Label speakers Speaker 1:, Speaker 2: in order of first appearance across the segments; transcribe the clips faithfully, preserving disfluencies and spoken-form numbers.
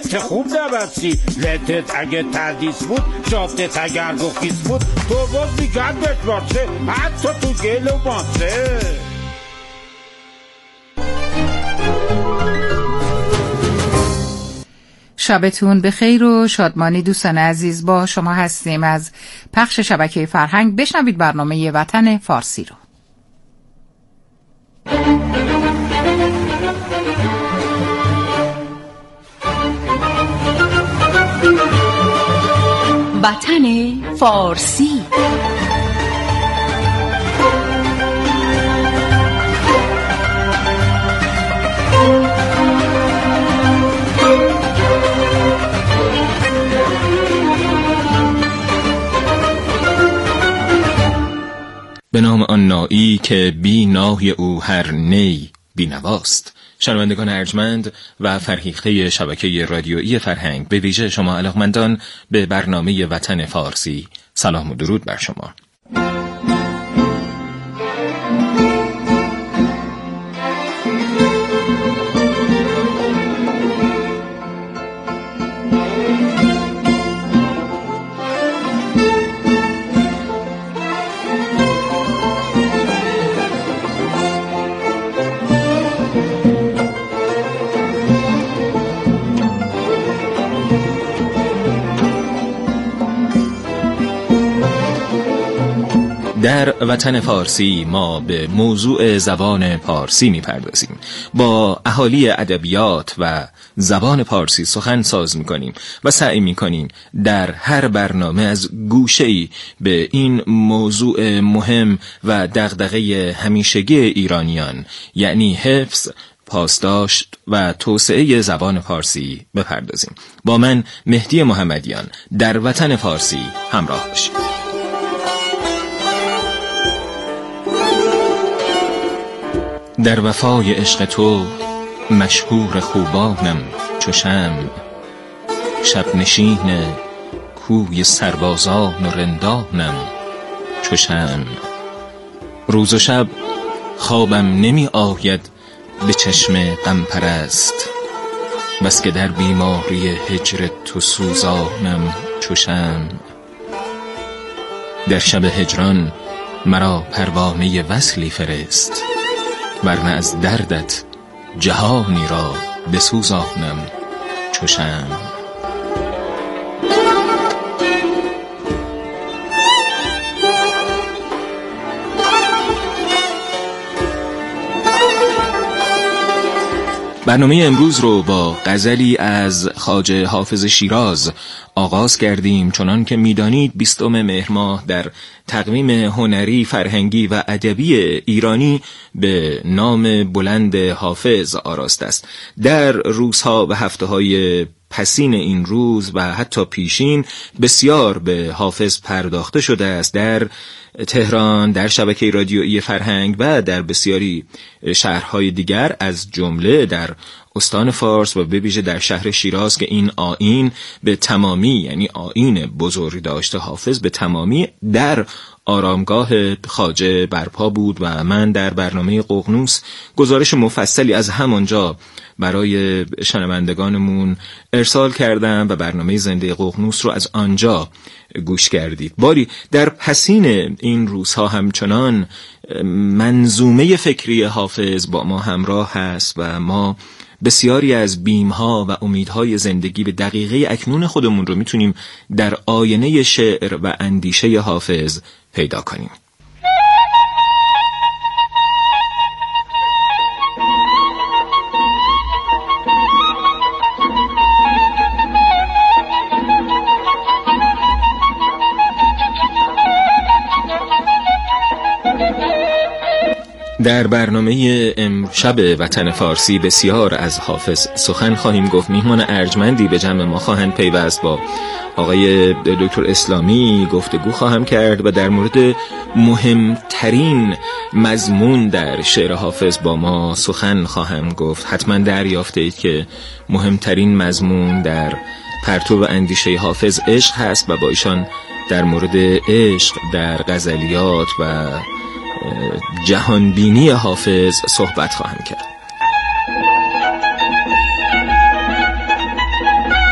Speaker 1: چه خوب نبستی لتت اگه تردیس بود جادت اگر گفتیس بود تو باز میگن بشمارسه حتی تو گل و ماسه.
Speaker 2: شبتون بخیر و شادمانی دوستان عزیز، با شما هستیم از پخش شبکه فرهنگ. بشنوید برنامه وطن فارسی رو.
Speaker 3: وطن فارسی.
Speaker 4: به نام آن نایی که بی نای او هر نی بی نواست. شنوندگان ارجمند و فرهیخته شبکه رادیویی فرهنگ، به ویژه شما علاقمندان به برنامه وطن فارسی، سلام و درود بر شما. در وطن فارسی ما به موضوع زبان پارسی می‌پردازیم. با اهالی ادبیات و زبان پارسی سخن ساز می‌کنیم و سعی می‌کنیم در هر برنامه از گوشه‌ای به این موضوع مهم و دغدغه همیشگی ایرانیان، یعنی حفظ، پاسداشت و توسعه زبان فارسی بپردازیم. با من مهدی محمدیان در وطن فارسی همراه باشید. در وفای عشق تو مشهور خوبانم چو شمع، شب نشین کوی سربازان و رندانم چو شمع. روز و شب خوابم نمی آید به چشم غم پرست، بس که در بیماری هجر تو سوزانم چو شمع. در شب هجران مرا پروانه وصلی فرست، ورنه از دردت جهانی را بسوزانم چو شمع. برنامه امروز رو با غزلی از خواجه حافظ شیراز آغاز کردیم. چنان که میدانید بیستم مهر ماه در تقویم هنری، فرهنگی و ادبی ایرانی به نام بلند حافظ آراسته است. در روزها و هفته‌های پسین این روز و حتی پیشین بسیار به حافظ پرداخته شده است. در تهران، در شبکه رادیویی فرهنگ و در بسیاری شهرهای دیگر، از جمله در استان فارس و به ویژه در شهر شیراز که این آیین به تمامی، یعنی آیین بزرگ داشته حافظ، به تمامی در آرامگاه خواجه برپا بود و من در برنامه ققنوس گزارش مفصلی از همانجا برای شنوندگانمون ارسال کردم و برنامه زنده ققنوس رو از آنجا گوش کردید. باری در پسین این روزها همچنان منظومه فکری حافظ با ما همراه هست و ما بسیاری از بیمها و امیدهای زندگی به دقیقه اکنون خودمون رو میتونیم در آینه شعر و اندیشه حافظ پیدا کنیم. در برنامه امشب وطن فارسی بسیار از حافظ سخن خواهیم گفت. میهمان ارجمندی به جمع ما خواهند پیوست. با آقای دکتر اسلامی گفتگو خواهم کرد و در مورد مهمترین مضمون در شعر حافظ با ما سخن خواهم گفت. حتما دریافته اید که مهمترین مضمون در پرتو اندیشه حافظ عشق هست و با ایشان در مورد عشق در غزلیات و جهانبینی حافظ صحبت خواهم کرد.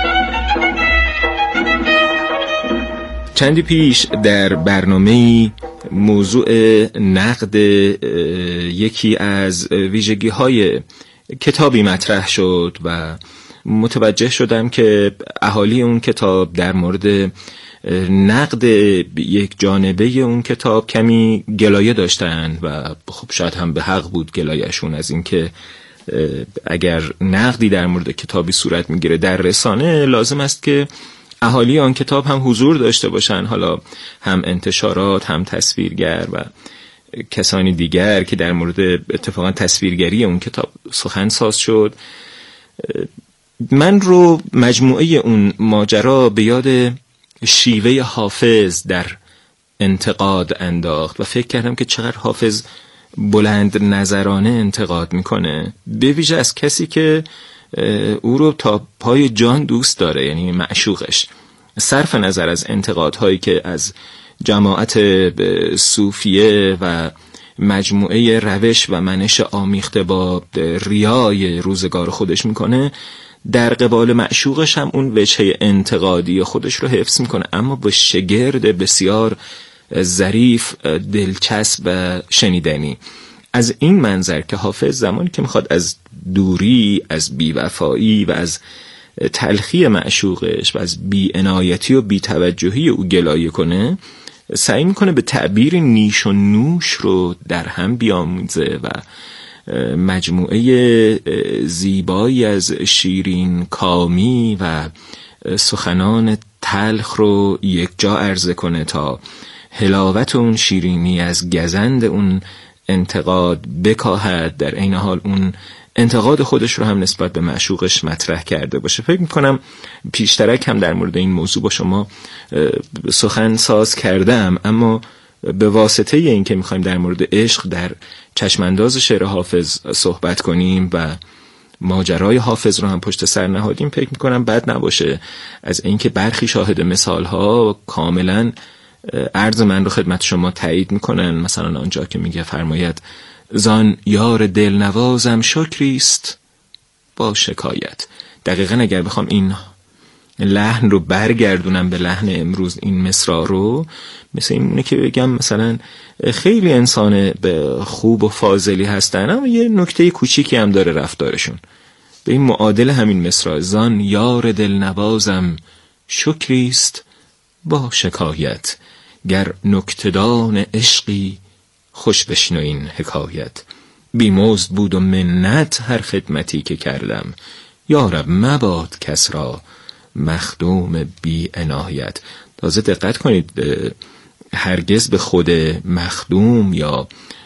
Speaker 4: چندی پیش در برنامه‌ای موضوع نقد یکی از ویژگی‌های کتابی مطرح شد و متوجه شدم که اهالی اون کتاب در مورد نقد یک جانبه اون کتاب کمی گلایه داشتن و خب شاید هم به حق بود گلایه‌شون از این که اگر نقدی در مورد کتابی صورت میگیره در رسانه لازم است که اهالی آن کتاب هم حضور داشته باشن، حالا هم انتشارات هم تصویرگر و کسانی دیگر که در مورد اتفاقا تصویرگری اون کتاب سخن ساز شد. من رو مجموعه اون ماجرا به یاد شیوه حافظ در انتقاد انداخت و فکر کردم که چقدر حافظ بلند نظرانه انتقاد میکنه، به ویژه از کسی که او رو تا پای جان دوست داره، یعنی معشوقش. صرف نظر از انتقادهایی که از جماعت صوفیه و مجموعه روش و منش آمیخته با ریای روزگار خودش میکنه، در قبال معشوقش هم اون وجه انتقادی خودش رو حفظ میکنه، اما با شگرد بسیار ظریف، دلچسب و شنیدنی. از این منظر که حافظ زمانی که میخواد از دوری، از بیوفایی و از تلخی معشوقش و از بی‌عنایتی و بی‌توجهی او گلایه کنه، سعی میکنه به تعبیر نیش و نوش رو در هم بیاموزه و مجموعه زیبایی از شیرین کامی و سخنان تلخ رو یک جا عرضه کنه تا حلاوت اون شیرینی از گزند اون انتقاد بکاهد، در این حال اون انتقاد خودش رو هم نسبت به معشوقش مطرح کرده باشه. فکر میکنم پیشترک هم در مورد این موضوع با شما سخن ساز کردم، اما به واسطه این که میخوایم در مورد عشق در چشمانداز شعر حافظ صحبت کنیم و ماجرای حافظ رو هم پشت سر نهادیم، فکر میکنم بد نباشه از اینکه برخی شاهد مثالها کاملا عرض من رو خدمت شما تایید میکنن. مثلا آنجا که میگه فرماید زان یار دلنوازم شکریست با شکایت. دقیقا اگر بخوام این لحن رو برگردونم به لحن امروز این مصرع رو، مثل اینه که بگم مثلا خیلی انسان خوب و فاضلی هستن اما یه نکته کوچیکی هم داره رفتارشون. به این معادل همین مصرع زان یار دلنوازم شکریست با شکایت، گر نکتدان عشقی خوش بشنو این حکایت. بیمزد بود و منت هر خدمتی که کردم، یارب مباد کس را مخدوم بی عنایت. تازه دقت کنید، هرگز به خود مخدوم یا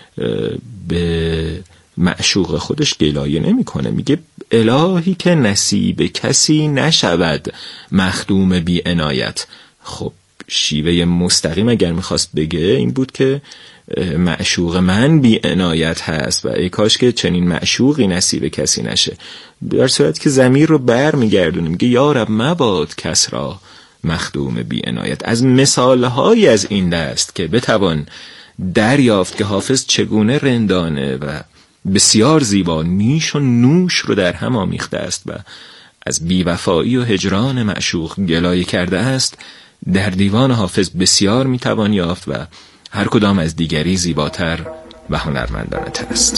Speaker 4: به معشوق خودش گلایه نمی کنه. میگه الهی که نصیب کسی نشود مخدوم بی عنایت. خب شیوه مستقیم اگر میخواست بگه این بود که معشوق من بی عنایت هست و ای کاش که چنین معشوقی نصیب کسی نشه. در صورت که ضمیر رو بر میگردونه، میگه یارب مباد کس را مخدوم بی عنایت. از مثالهایی از این دست که بتوان دریافت که حافظ چگونه رندانه و بسیار زیبا نیش و نوش رو در هم آمیخته است و از بیوفایی و هجران معشوق گلایه کرده است، در دیوان حافظ بسیار میتوان یافت و هر کدام از دیگری زیباتر و هنرمندانه تر است.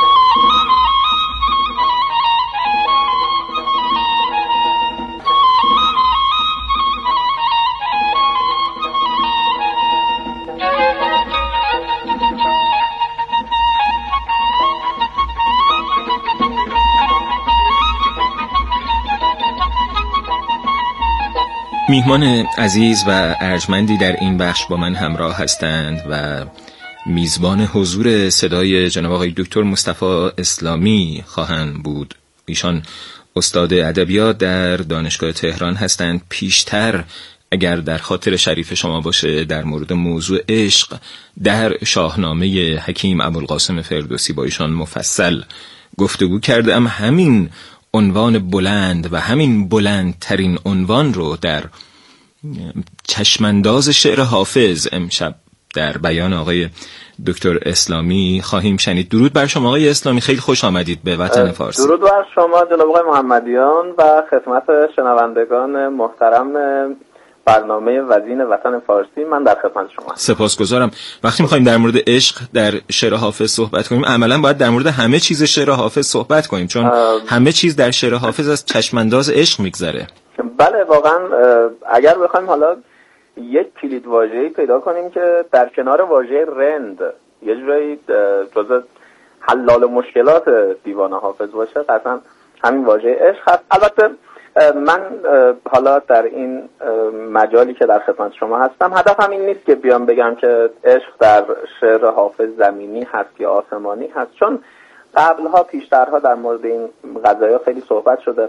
Speaker 4: میهمان عزیز و ارجمندی در این بخش با من همراه هستند و میزبان حضور صدای جناب آقای دکتر مصطفی اسلامی خواهند بود. ایشان استاد ادبیات در دانشگاه تهران هستند. پیشتر اگر در خاطر شریف شما باشه در مورد موضوع عشق در شاهنامه حکیم ابوالقاسم فردوسی با ایشان مفصل گفتگو کردم. همین عنوان بلند و همین بلندترین عنوان رو در چشمانداز شعر حافظ امشب در بیان آقای دکتر اسلامی خواهیم شنید. درود بر شما آقای اسلامی، خیلی خوش آمدید به وطن فارسی.
Speaker 5: درود بر شما جناب آقای محمدیان و خدمت شنوندگان محترم برنامه وزین وطن فارسی. من در خدمت شما.
Speaker 4: سپاسگزارم. وقتی می‌خوایم در مورد عشق در شعر حافظ صحبت کنیم، عملاً باید در مورد همه چیز شعر حافظ صحبت کنیم، چون همه چیز در شعر حافظ از چشمانداز عشق میگذره.
Speaker 5: بله واقعا اگر بخوایم حالا یک کلید واژه‌ای پیدا کنیم که در کنار واژه رند یه جورایی جزء حلال مشکلات دیوان حافظ باشه، قطعا همین واژه عشق هست. البته من حالا در این مجالی که در خدمت شما هستم هدفم این نیست که بیام بگم که عشق در شعر حافظ زمینی هست یا آسمانی هست، چون قبلها پیشترها در مورد این قضایا خیلی صحبت شده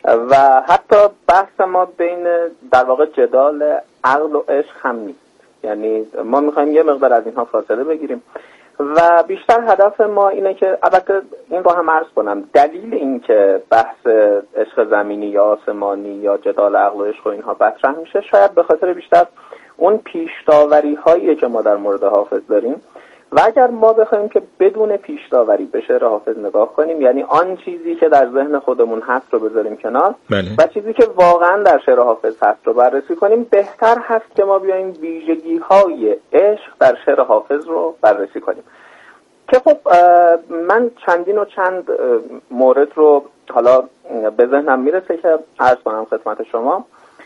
Speaker 5: و حتی بحث ما بین در واقع جدال عقل و عشق هم نیست. یعنی ما میخوایم یه مقدار از اینها فاصله بگیریم و بیشتر هدف ما اینه که البته این رو هم عرض کنم، دلیل این که بحث عشق زمینی یا آسمانی یا جدال عقل و عشق و اینها مطرح میشه شاید به خاطر بیشتر اون پیش‌داوری هایی که ما در مورد حافظ داریم و اگر ما بخوایم که بدون پیش‌داوری به شعر حافظ نگاه کنیم، یعنی آن چیزی که در ذهن خودمون هست رو بذاریم کنار
Speaker 4: بله.
Speaker 5: و چیزی که واقعا در شعر حافظ هست رو بررسی کنیم، بهتر هست که ما بیایم ویژگی‌های عشق در شعر حافظ رو بررسی کنیم. که خب من چندین و چند مورد رو حالا به ذهنم میرسه که عرض کنم خدمت شما.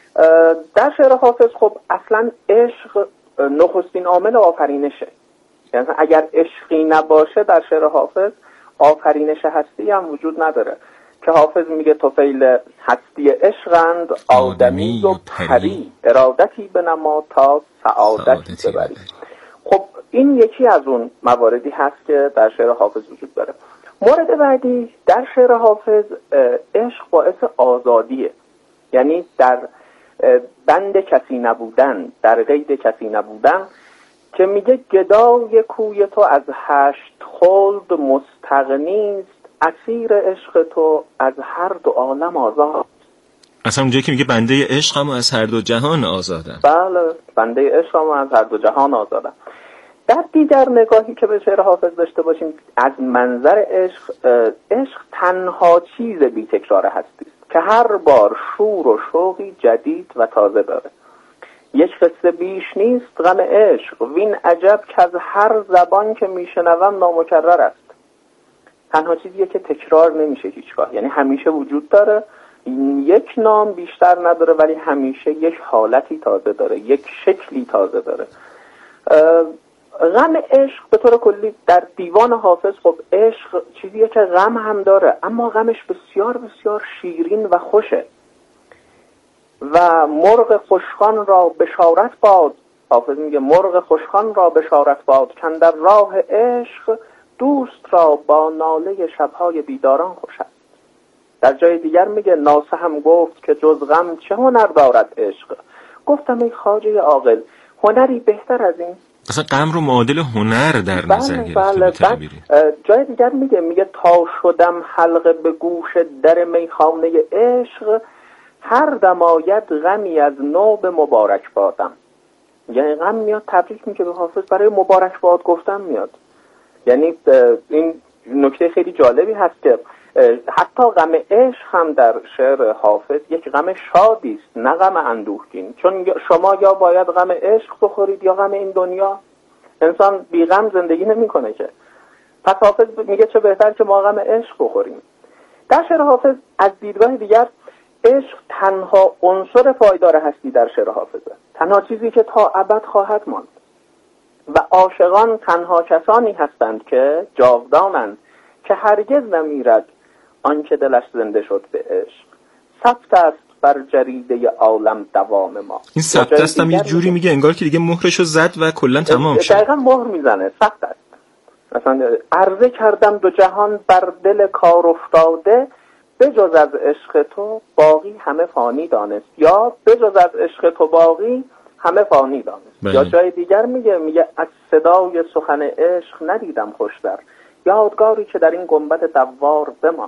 Speaker 5: در شعر حافظ خب اصلا عشق نخستین عامل آفرینشه، یعنی اگر عشقی نباشه در شعر حافظ آفرینش هستی هم وجود نداره که حافظ میگه طفیل هستی عشقند آدمی و پری ارادتی بنما تا سعادتی ببری. خب این یکی از اون مواردی هست که در شعر حافظ وجود داره. مورد بعدی در شعر حافظ عشق باعث آزادیه، یعنی در بند کسی نبودن، در قید کسی نبودن، که میگه گدای کوی تو از هشت خلد مستغنیست، اسیر عشق تو از هر دو عالم آزاد.
Speaker 4: اصلا اونجایی که میگه بنده عشق هم از هر دو جهان آزادم.
Speaker 5: بله، بنده عشق هم از هر دو جهان آزادم. در دیگر نگاهی که به شعر حافظ داشته باشیم از منظر عشق، عشق تنها چیز بی تکرار هستی است که هر بار شور و شوقی جدید و تازه داره. یک قصه بیش نیست غم عشق، وین عجب که از هر زبان که میشنوم نامکرر است. تنها چیزیه که تکرار نمیشه هیچگاه، یعنی همیشه وجود داره، یک نام بیشتر نداره ولی همیشه یک حالتی تازه داره، یک شکلی تازه داره. غم عشق به طور کلی در دیوان حافظ خب عشق چیزیه که غم هم داره، اما غمش بسیار بسیار شیرین و خوشه. و مرغ خوشخوان را بشارت باد، حافظ میگه مرغ خوشخوان را بشارت باد، که در راه عشق دوست را با ناله شبهای بیداران خوش است. در جای دیگر میگه ناصح هم گفت که جز غم چه هنر دارد عشق، گفتم ای خواجه عاقل هنری بهتر از این.
Speaker 4: اصلا غم رو معادل هنر در نظر
Speaker 5: بله
Speaker 4: گرفته.
Speaker 5: بله بله. جای دیگر میگه میگه تا شدم حلقه به گوش در میخانه عشق، هر دم آید غمی از نو به مبارک بادم. یعنی غم میاد تبریک میگه به حافظ، برای مبارک باد گفتن میاد. یعنی این نکته خیلی جالبی هست که حتی غم عشق هم در شعر حافظ یک غم شادی است، نه غم اندوهگین، چون شما یا باید غم عشق بخورید یا غم این دنیا. انسان بی غم زندگی نمیکنه که. پس حافظ میگه چه بهتر که ما غم عشق بخوریم. در شعر حافظ از دیدگاه دیگر عشق تنها عنصر پایدار هستی در شعر حافظه، تنها چیزی که تا ابد خواهد ماند. و عاشقان تنها کسانی هستند که جاودانند، که هرگز نمیرد آنکه دلش زنده شد به عشق. ثبت است بر جریده عالم دوام ما.
Speaker 4: این ثبت است هم یه جوری میگه انگار که دیگه مهرشو زد و کلا تمام شد.
Speaker 5: دقیقاً مهر میزنه. ثبت است. مثلا عرضه کردم دو جهان بر دل کار افتاده، بجز از عشق تو باقی همه فانی دانست، یا بجز از عشق تو باقی همه فانی دانست. بله. یا جای دیگر میگه میگه از صدای سخن عشق ندیدم خوشتر، یادگاری که در این گنبد دوار بماند.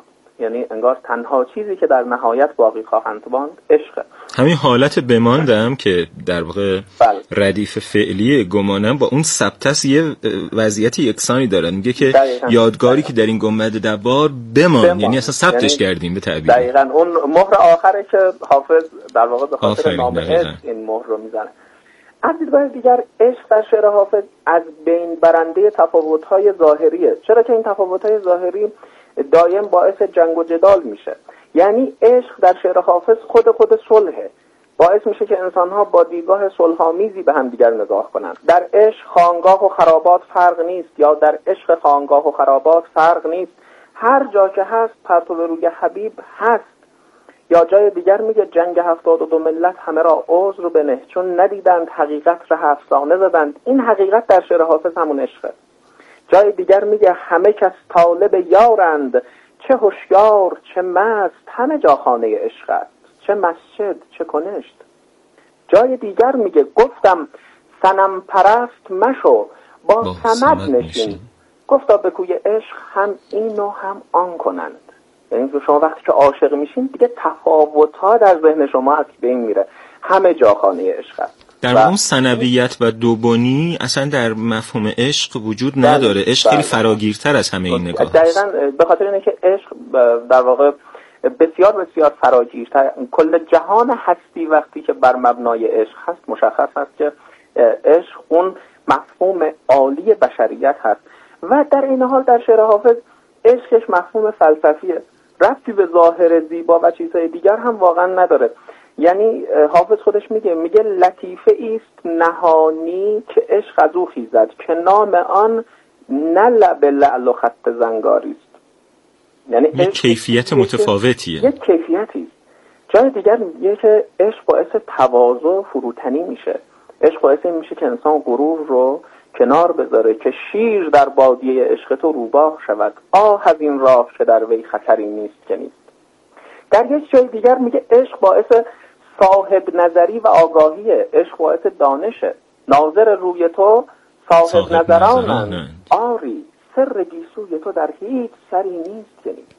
Speaker 5: یعنی انگار تنها چیزی که در نهایت باقی خواهند ماند عشق.
Speaker 4: همین حالت بماندم که در واقع
Speaker 5: بله.
Speaker 4: ردیف فعلی گمانم با اون سبتس یه وضعیت یکسانی دارن، میگه که دقیقاً. یادگاری دقیقاً. که در این گنبد دوار بمان, بمان. یعنی اصلا ثبتش یعنی کردیم به تعبیر.
Speaker 5: دقیقاً اون مهر آخره که حافظ در واقع به خاطر نام عشق این مهر رو میزنه. از دیدگاه دیگر عشق در شعر حافظ از بین برنده تفاوت‌های ظاهریه، چرا که این تفاوت‌های ظاهری دایم باعث جنگ و جدال میشه. یعنی عشق در شعر حافظ خود خود صلحه، باعث میشه که انسان‌ها با دیدگاه صلح‌آمیزی به هم دیگر نگاه کنند. در عشق خانقاه و خرابات فرق نیست، یا در عشق خانقاه و خرابات فرق نیست، هر جا که هست پرتو روی حبیب هست. یا جای دیگر میگه جنگ هفتاد و دو ملت همه را عذر بنه، چون ندیدند حقیقت را افسانه زدند. این حقیقت در شعر حافظ همون عشقه. جای دیگر میگه همه کس طالب یارند، چه هوشیار چه مست همه جا خانه عشق است، چه مسجد چه کنشت. جای دیگر میگه گفتم صنم پرست مشو با صمد نشین، گفتا به کوی عشق هم این و هم آن کنند. یعنی شما وقتی که عاشق میشین دیگه تفاوت‌ها در ذهن شما از بین میره، همه جا خانه عشق است.
Speaker 4: در اون ثنویت و دوبنی اصلا در مفهوم عشق وجود نداره. عشق خیلی فراگیرتر از همه این نگاه است.
Speaker 5: دقیقاً به خاطر اینه که عشق در واقع بسیار بسیار فراگیرتر، کل جهان هستی وقتی که بر مبنای عشق هست مشخص است که عشق اون مفهوم عالی بشریت هست. و در این حال در شعر حافظ عشقش مفهوم فلسفیه، ربطی به ظاهر زیبا و چیزهای دیگر هم واقعا نداره. یعنی حافظ خودش میگه میگه لطیفه ایست نهانی که عشق از او خیزد، که نام آن نه لب لعل و خط زنگاری است. یعنی
Speaker 4: یک کیفیت متفاوتیه،
Speaker 5: یک کیفیتی. جای دیگر میگه که عشق باعث تواضع و فروتنی میشه، عشق باعث میشه که انسان غرور رو کنار بذاره، که شیر در بادیه عشق تو روباه شود، آه از این راه که در وی خطری نیست که نیست. در یک جای دیگر میگه عشق باعث صاحب نظری و آگاهیه، عشق باعث دانشه، ناظر روی تو صاحب, صاحب نظرانند، آری سر گیسوی تو در هیچ سری نیست که نیست.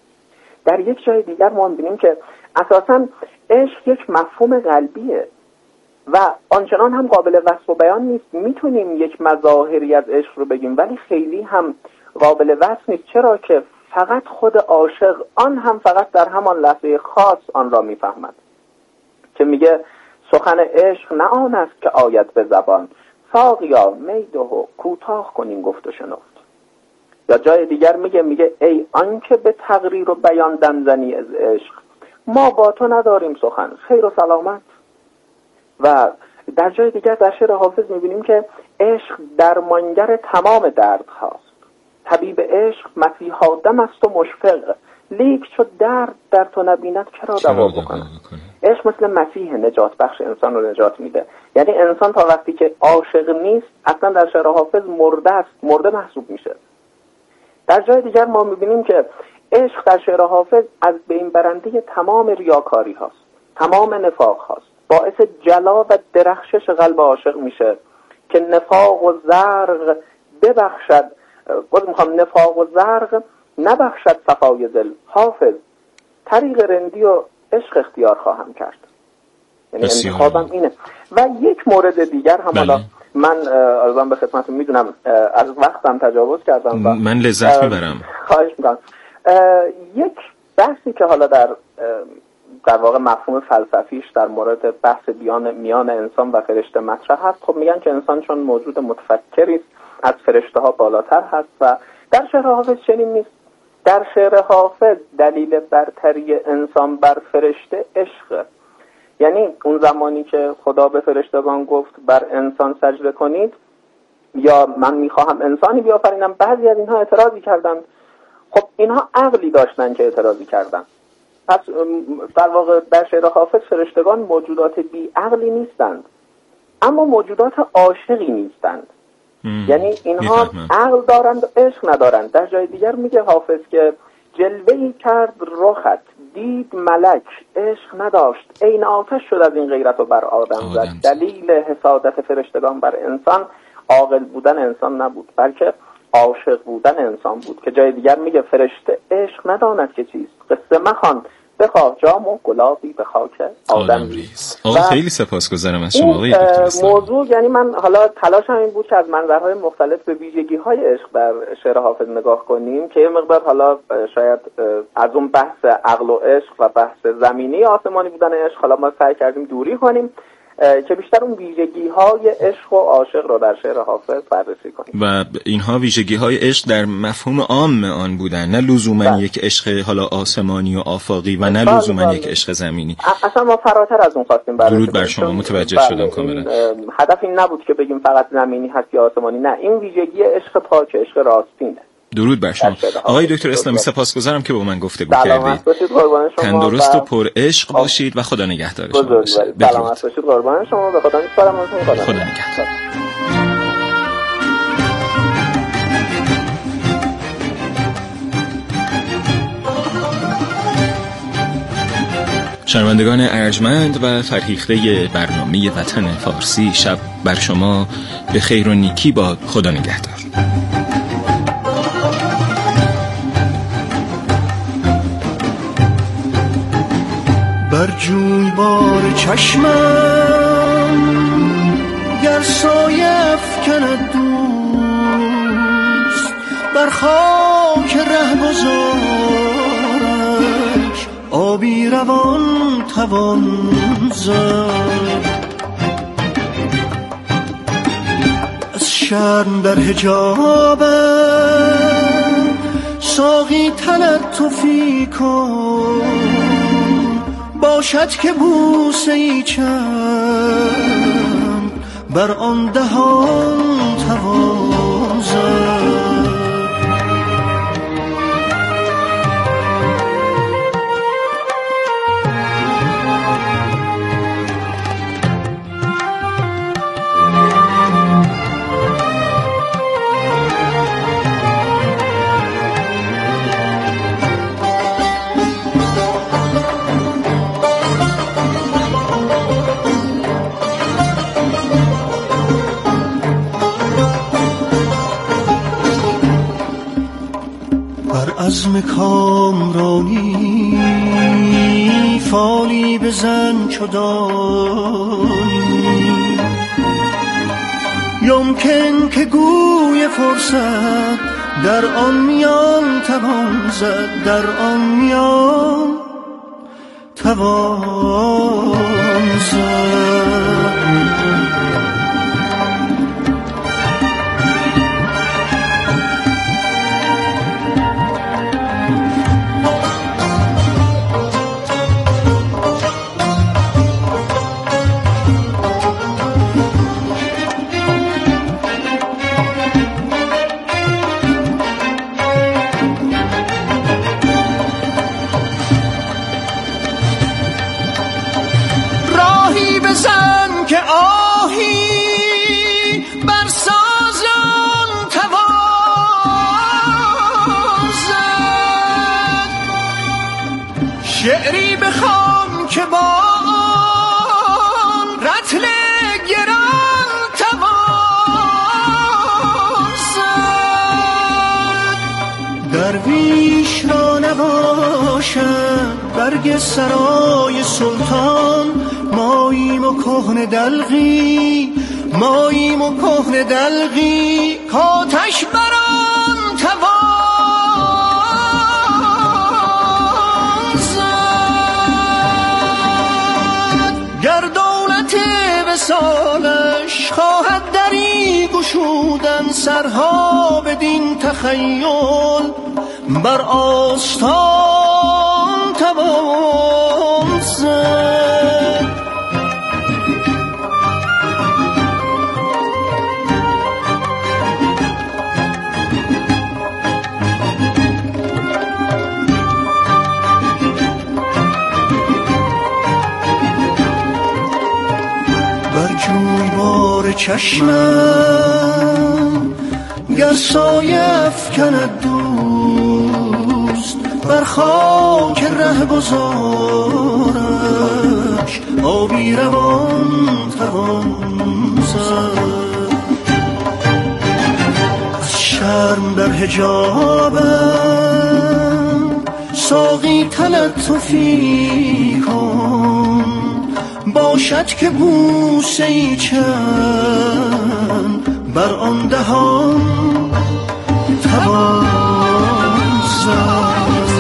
Speaker 5: در یک جای دیگر ما میبینیم که اساساً عشق یک مفهوم قلبیه و آنچنان هم قابل وصف و بیان نیست. میتونیم یک مظاهری از عشق رو بگیم ولی خیلی هم قابل وصف نیست، چرا که فقط خود عاشق، آن هم فقط در همان لحظه خاص آن را میفهمد. که میگه سخن عشق نه آن است که آید به زبان، ساقیا میده و کوتاه کنین گفت و شنفت. یا جای دیگر میگه میگه ای آنکه به تقریر و بیان دم زنی از عشق، ما با تو نداریم سخن خیر و سلامت. و در جای دیگر در شعر حافظ میبینیم که عشق درمانگر تمام درد هاست، طبیب عشق مسیحا دم است و مشفق، لیک چو درد در تو نبیند کرا دوا بکنه. عشق مثل مسیح نجات بخش، انسان رو نجات میده. یعنی انسان تا وقتی که عاشق نیست اصلا در شعر حافظ مرده است، مرده محسوب میشه. در جای دیگر ما میبینیم که عشق در شعر حافظ از بین برنده تمام ریاکاری هاست، تمام نفاق هاست، باعث جلا و درخشش قلب عاشق میشه که نفاق و زرق ببخشد. باز میخوام نفاق و زرق نبخشد صفای دل، حافظ طریق رندی و عشق اختیار خواهم کرد. یعنی انتخابم اینه. و یک مورد دیگر هم حالا من عرضم به خدمتتون، میدونم از وقتم تجاوز کردم و
Speaker 4: من لذت میبرم،
Speaker 5: خواهش میکنم. یک بحثی که حالا در در واقع مفهوم فلسفیش در مورد بحث بیان میان انسان و فرشته مطرح هست. خب میگن که انسان چون موجود متفکری است از فرشته ها بالاتر هست و در شعر حافظ چنین نیست. در شعر حافظ دلیل برتری انسان بر فرشته عشق. یعنی اون زمانی که خدا به فرشتگان گفت بر انسان سجده کنید یا من میخواهم انسانی بیافرینم، بعضی از اینها اعتراضی کردند. خب اینها عقلی داشتن که اعتراضی کردن. پس در واقع در شعر حافظ فرشتگان موجودات بی عقلی نیستند، اما موجودات عاشقی نیستند. یعنی اینها عقل دارند و عشق ندارند. در جای دیگر میگه حافظ که جلوه‌ای کرد رخت دید ملک، عشق نداشت عین آتش شد از این غیرت و بر آدم زد. دلیل حسادت فرشتگان بر انسان عاقل بودن انسان نبود، بلکه عاشق بودن انسان بود که جای دیگر میگه فرشته عشق نداند که چیست، قصه مخوان بخواه جام و گلابی به خاک آدم ریز.
Speaker 4: آقا خیلی سپاسگزارم از شما آقای دکتر اسلامی.
Speaker 5: موضوع یعنی من حالا تلاشم این بود که از منظرهای مختلف به ویژگی‌های عشق در شعر حافظ نگاه کنیم که یه مقدار حالا شاید از اون بحث عقل و عشق و بحث زمینی آسمانی بودن عشق حالا ما سعی کردیم دوری کنیم که بیشتر اون ویژگی‌های عشق و عاشق رو در شعر حافظ بررسی کنیم
Speaker 4: و اینها ویژگی‌های عشق در مفهوم عام آن بودن، نه لزوما بله. یک عشق حالا آسمانی و آفاقی و نه لزوما یک عشق زمینی.
Speaker 5: اصلا ما فراتر از اون خواستیم بررسی کنیم.
Speaker 4: درود بر شما، متوجه
Speaker 5: بله.
Speaker 4: شدم کاملا.
Speaker 5: هدف این نبود که بگیم فقط زمینی هست یا آسمانی، نه، این ویژگی عشق پاک، عشق راستینه.
Speaker 4: درود بر شما آقای دکتر اسلامی، سپاسگزارم که با من گفتگو کردید. تندرست و پر عشق باشید و خدا نگهدارتون باشه.
Speaker 5: سلامت باشید، قربان شما، به خدا میسپارم.
Speaker 4: خدا نگهدار. شنوندگان ارجمند و فرهیخته برنامه وطن فارسی، شب بر شما به خیر و نیکی باد. خدا نگهدار.
Speaker 6: بر جویبار چشمم گر سایه افکند دوست، بر خاک رهگذارش آبی روان توان زد. از شرم در حجابم ساقی تلطفی کن، باشد که بوسه ای چند بر آن دهان توان زد. عزم کامرانی فالی بزن چو دانی، یمکن که گوی فرصت در آن میان توان زد، در آن میان توان زد. شعری بخوام که با آن رتل گران توان زد. درویش را نباشد برگ سرای سلطان، ماییم و کهن دلقی، ماییم و کهن دلقی کاتش بران توان وصالش خواهد دری گشودن، سرها بدین تخیل بر آستان توان زد. جویبار چشمم گر سایه افکند دوست، بر خاک رهگذارش آبی روان توان زد. از شرم در حجابم، ساقی تلطفی کن، باشد که بوسه ای چند بر آن دهان توان زد.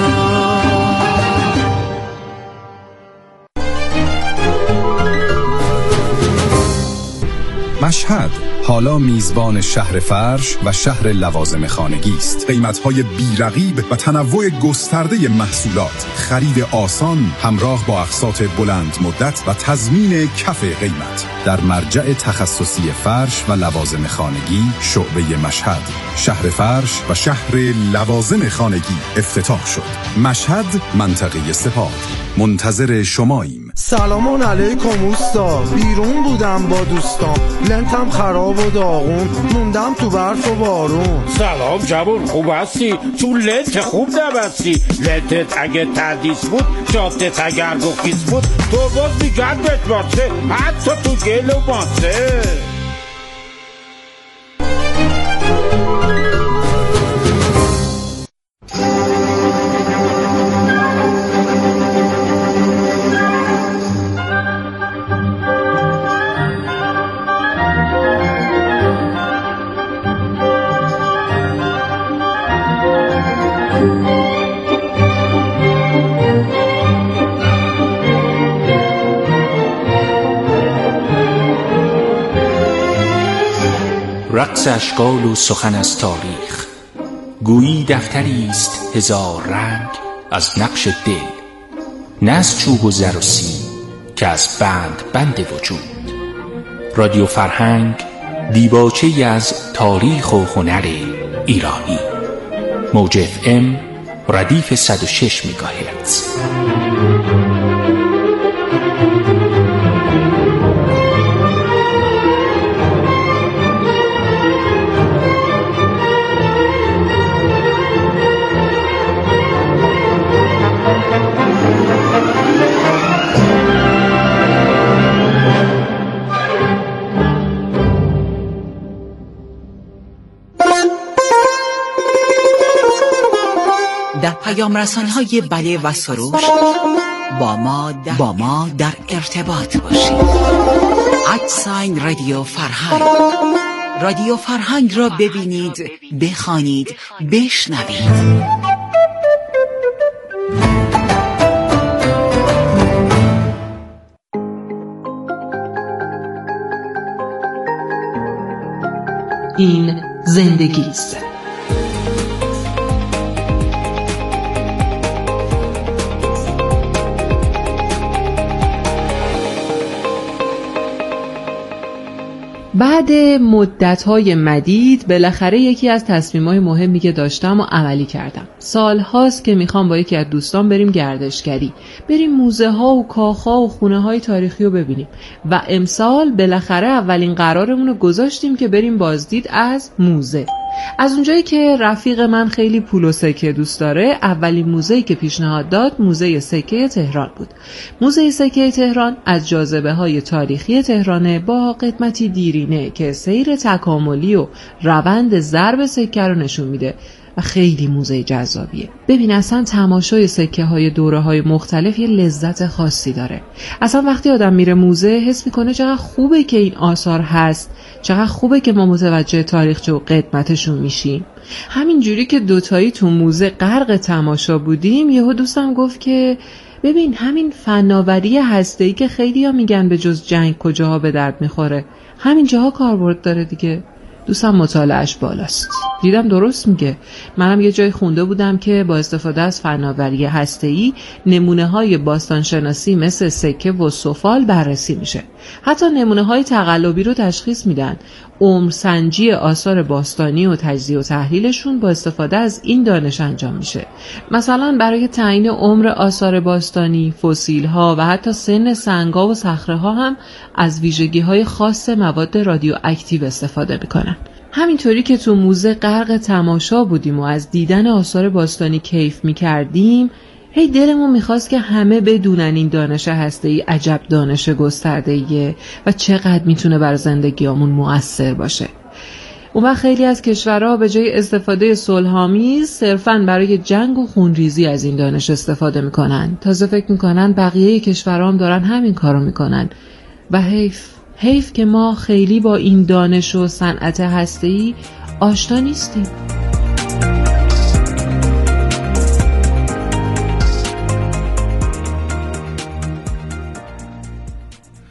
Speaker 7: مشهد حالا میزبان شهر فرش و شهر لوازم خانگی است. قیمت‌های بی‌رقیب و تنوع گسترده محصولات، خرید آسان همراه با اقساط بلند مدت و تضمین کف قیمت در مرجع تخصصی فرش و لوازم خانگی شعبه مشهد. شهر فرش و شهر لوازم خانگی افتتاح شد. مشهد، منطقه سپاه. منتظر شماییم.
Speaker 8: سلام علیکم اوستا، بیرون بودم با دوستان، لنتم خراب و داغون، موندم تو برف و بارون.
Speaker 1: سلام جوون، خوب هستی؟ تو لنت خوب نبستی. لنتت اگه تدیس بود، جادت اگر گفیز بود، تو باز میگن بتباسه، حتی تو گل و باسه.
Speaker 9: رقص اشکال و سخن از تاریخ، گویی دفتری است هزار رنگ از نقش دل، نه از چوب و زر و سیم که از بند بند وجود. رادیو فرهنگ، دیباچه‌ای از تاریخ و هنر ایرانی. موج اف ام ردیف صد و شش مگاهرتز.
Speaker 3: در پیام رسان‌های بله و سروش با ما در, با ما در ارتباط باشید. ادساین رادیو فرهنگ. رادیو فرهنگ را ببینید، بخوانید، بشنوید.
Speaker 10: این زندگی است. بعد مدت‌های مدید بالاخره یکی از تصمیم‌های مهمی که داشتم و عملی کردم. سال هاست که میخوام با یکی از دوستان بریم گردشگری، بریم موزه ها و کاخ ها و خونه های تاریخی رو ببینیم و امسال بالاخره اولین قرارمون رو گذاشتیم که بریم بازدید از موزه. از اونجایی که رفیق من خیلی پول و سکه دوست داره، اولین موزه‌ای که پیشنهاد داد موزه سکه تهران بود. موزه سکه تهران از جاذبه‌های تاریخی تهرانه با قدمتی دیرینه که سیر تکاملی و روند ضرب سکه رو نشون میده و خیلی موزه جذابیه. ببین اصلا تماشای سکه های دوره های مختلف یه لذت خاصی داره. اصلا وقتی آدم میره موزه حس میکنه چقدر خوبه که این آثار هست، چقدر خوبه که ما متوجه تاریخچه و قدمتشون میشیم. همین جوری که دوتایی تو موزه غرق تماشا بودیم، یهو دوستم گفت که ببین همین فناوری هسته‌ای که خیلی‌ها میگن به جز جنگ کجاها به درد میخوره، همین جاها کاربرد داره دیگه. دوستم مطالعهش بالاست. دیدم درست میگه. منم یه جای خونده بودم که با استفاده از فناوری هسته‌ای نمونه‌های باستانشناسی مثل سکه و سفال بررسی میشه. حتی نمونه‌های تقلبی رو تشخیص میدن. عمر سنجی آثار باستانی و تجزیه و تحلیلشون با استفاده از این دانش انجام میشه. مثلا برای تعیین عمر آثار باستانی، فسیل‌ها و حتی سن سنگ‌ها و صخره‌ها هم از ویژگی‌های خاص مواد رادیواکتیو استفاده میکنن. همینطوری که تو موزه غرق تماشا بودیم و از دیدن آثار باستانی کیف میکردیم، هی دلمون میخواست که همه بدونن این دانش هسته‌ای عجب دانش گسترده‌ایه و چقدر میتونه بر زندگیامون مؤثر باشه. اون وقت خیلی از کشورها به جای استفاده صلح‌آمیز صرفاً برای جنگ و خونریزی از این دانش استفاده میکنن. تازه فکر میکنن بقیه کشورها هم دارن همین کارو میکنن و حیف حیف که ما خیلی با این دانش و صنعت هسته‌ای آشنا نیستیم.